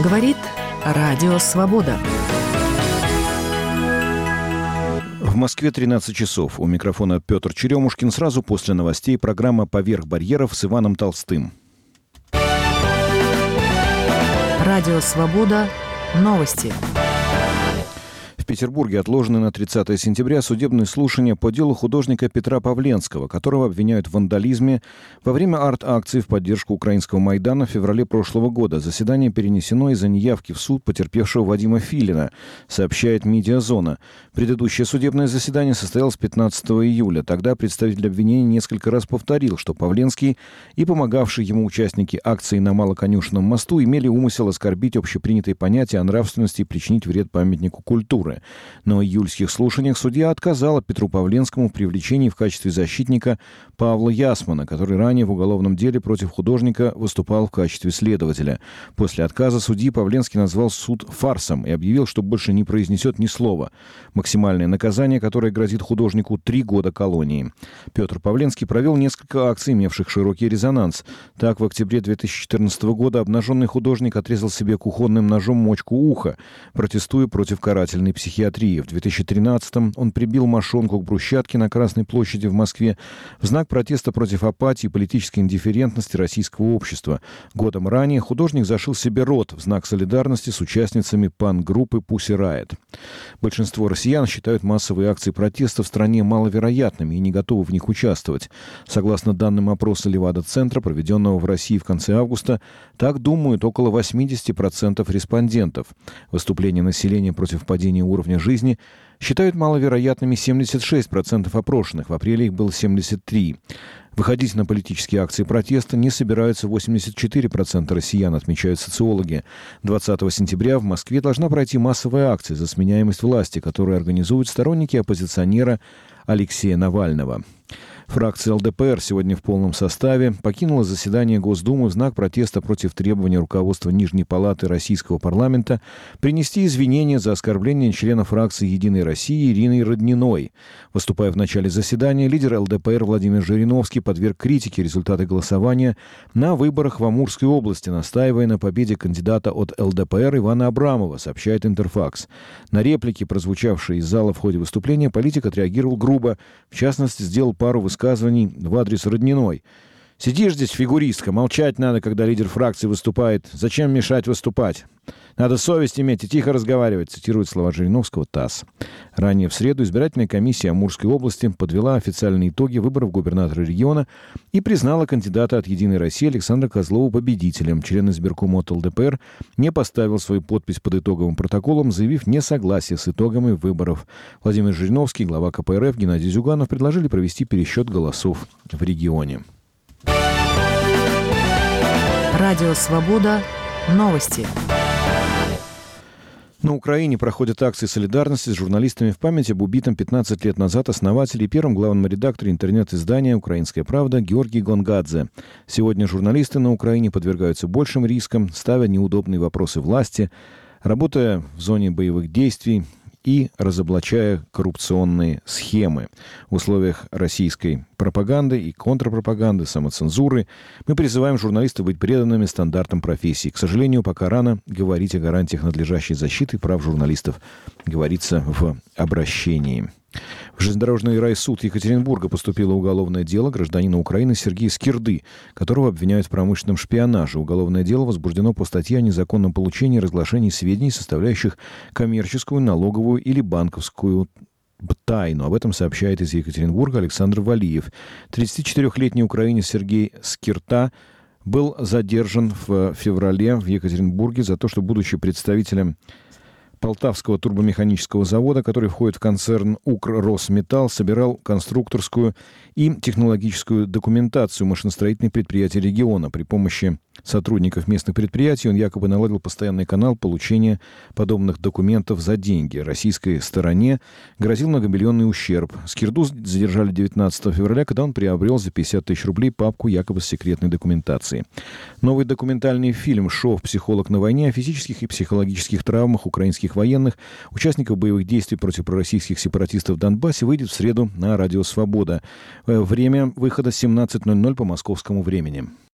Говорит Радио Свобода. В Москве 13 часов. У микрофона Петр Черемушкин. Сразу после новостей программа «Поверх барьеров» с Иваном Толстым. Радио Свобода. Новости. В Петербурге отложены на 30 сентября судебные слушания по делу художника Петра Павленского, которого обвиняют в вандализме во время арт-акции в поддержку украинского Майдана в феврале прошлого года. Заседание перенесено из-за неявки в суд потерпевшего Вадима Филина, сообщает «Медиазона». Предыдущее судебное заседание состоялось 15 июля. Тогда представитель обвинения несколько раз повторил, что Павленский и помогавшие ему участники акции на Малоконюшенном мосту имели умысел оскорбить общепринятые понятия о нравственности и причинить вред памятнику культуры. На июльских слушаниях судья отказала Петру Павленскому в привлечении в качестве защитника Павла Ясмана, который ранее в уголовном деле против художника выступал в качестве следователя. После отказа судьи Павленский назвал суд фарсом и объявил, что больше не произнесет ни слова. Максимальное наказание, которое грозит художнику, 3 года колонии. Петр Павленский провел несколько акций, имевших широкий резонанс. Так, в октябре 2014 года обнаженный художник отрезал себе кухонным ножом мочку уха, протестуя против карательной психиатрии. В 2013-м он прибил мошонку к брусчатке на Красной площади в Москве в знак протеста против апатии и политической индифферентности российского общества. Годом ранее художник зашил себе рот в знак солидарности с участницами панк-группы Pussy Riot. Большинство россиян считают массовые акции протеста в стране маловероятными и не готовы в них участвовать. Согласно данным опроса Левада-центра, проведенного в России в конце августа, так думают около 80% респондентов. Выступление населения против падения уровня жизни считают маловероятными 76% опрошенных. В апреле их было 73%. Выходить на политические акции протеста не собираются 84% россиян, отмечают социологи. 20 сентября в Москве должна пройти массовая акция за сменяемость власти, которую организуют сторонники оппозиционера Алексея Навального. Фракция ЛДПР сегодня в полном составе покинула заседание Госдумы в знак протеста против требования руководства Нижней палаты Российского парламента принести извинения за оскорбление члена фракции «Единой России» Ирины Родниной. Выступая в начале заседания, лидер ЛДПР Владимир Жириновский подверг критике результаты голосования на выборах в Амурской области, настаивая на победе кандидата от ЛДПР Ивана Абрамова, сообщает Интерфакс. На реплики, прозвучавшие из зала в ходе выступления, политик отреагировал грубо. В частности, сделал пару высказываний в адрес Родниной. «Сидишь здесь, фигуристка, молчать надо, когда лидер фракции выступает. Зачем мешать выступать? Надо совесть иметь и тихо разговаривать», цитирует слова Жириновского ТАСС. Ранее в среду избирательная комиссия Амурской области подвела официальные итоги выборов губернатора региона и признала кандидата от «Единой России» Александра Козлова победителем. Член избиркома от ЛДПР не поставил свою подпись под итоговым протоколом, заявив несогласие с итогами выборов. Владимир Жириновский, глава КПРФ Геннадий Зюганов предложили провести пересчет голосов в регионе. Радио Свобода. Новости. На Украине проходят акции солидарности с журналистами в память об убитом 15 лет назад основателе и первом главном редакторе интернет-издания «Украинская правда» Георгии Гонгадзе. Сегодня журналисты на Украине подвергаются большим рискам, ставя неудобные вопросы власти, работая в зоне боевых действий и разоблачая коррупционные схемы. В условиях российской пропаганды и контрпропаганды, самоцензуры мы призываем журналистов быть преданными стандартам профессии. К сожалению, пока рано говорить о гарантиях надлежащей защиты прав журналистов, говорится в обращении. В железнодорожный райсуд Екатеринбурга поступило уголовное дело гражданина Украины Сергея Скирды, которого обвиняют в промышленном шпионаже. Уголовное дело возбуждено по статье о незаконном получении и разглашении сведений, составляющих коммерческую, налоговую или банковскую тайну. Об этом сообщает из Екатеринбурга Александр Валиев. 34-летний украинец Сергей Скирта был задержан в феврале в Екатеринбурге за то, что, будучи представителем Полтавского турбомеханического завода, который входит в концерн «Укрросметалл», собирал конструкторскую и технологическую документацию машиностроительных предприятий региона. При помощи сотрудников местных предприятий он якобы наладил постоянный канал получения подобных документов за деньги. Российской стороне грозил многомиллионный ущерб. Скирду задержали 19 февраля, когда он приобрел за 50 тысяч рублей папку якобы с секретной документацией. Новый документальный фильм «Шов. Психолог на войне» о физических и психологических травмах украинских военных, участников боевых действий против пророссийских сепаратистов в Донбассе, выйдет в среду на Радио Свобода. Время выхода 17:00 по московскому времени.